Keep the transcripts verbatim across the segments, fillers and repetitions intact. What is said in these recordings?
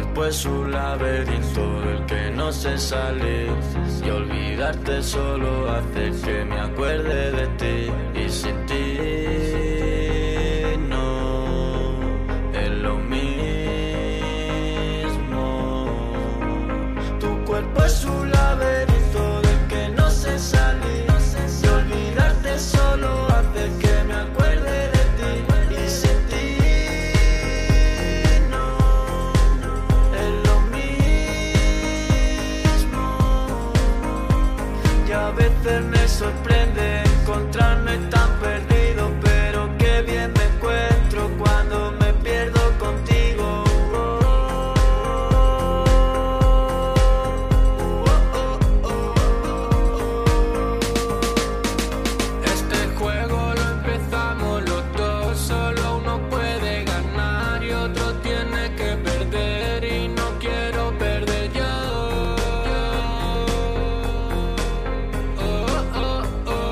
cuerpo es un laberinto del que no sé salir, y olvidarte solo hace que me acuerde de ti, y sin ti no es lo mismo. Tu cuerpo es un laberinto del que no sé salir, y olvidarte solo hace que me acuerde de ti, y sin ti no es lo mismo. Y a veces me sorprende encontrarme tan perdido, pero qué bien me encuentro cuando me pierdo contigo. Este juego lo empezamos los dos, solo uno puede ganar y otro tiene que perder, y no quiero perder yo. Oh, oh, oh.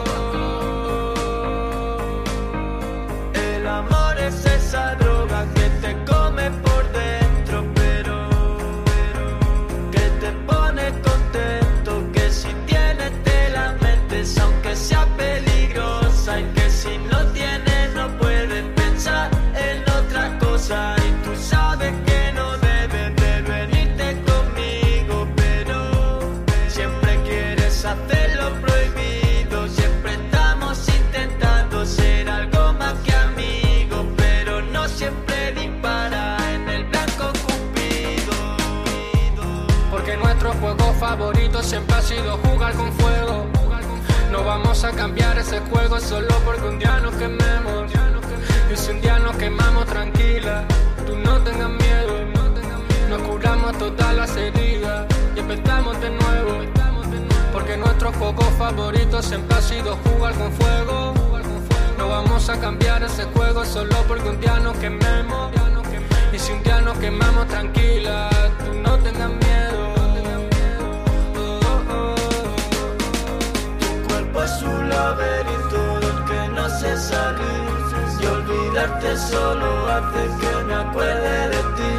El amor es esa droga que te come por dentro, pero que te pone contento, que si tienes te la metes aunque sea peligrosa, y que si no tienes no puedes pensar en otra cosa, y tú sabes que no debes de venirte conmigo, pero siempre quieres hacer lo prohibido, siempre estamos intentando ser algo más que amigos, pero no siempre dispara en el blanco Cupido. Porque nuestro juego favorito siempre ha sido jugar con fuego. No vamos a cambiar ese juego solo porque un día nos quememos. Y si un día nos quemamos, tranquila, tú no tengas miedo. Nos curamos todas las heridas y empezamos de nuevo. Porque nuestro juego favorito siempre ha sido jugar con fuego. No vamos a cambiar ese juego solo porque un día nos quememos. Y si un día nos quemamos, tranquila, tú no tengas miedo. Oh, oh. Tu cuerpo es un laberinto del que no sé salir, y olvidarte solo hace que me acuerde de ti,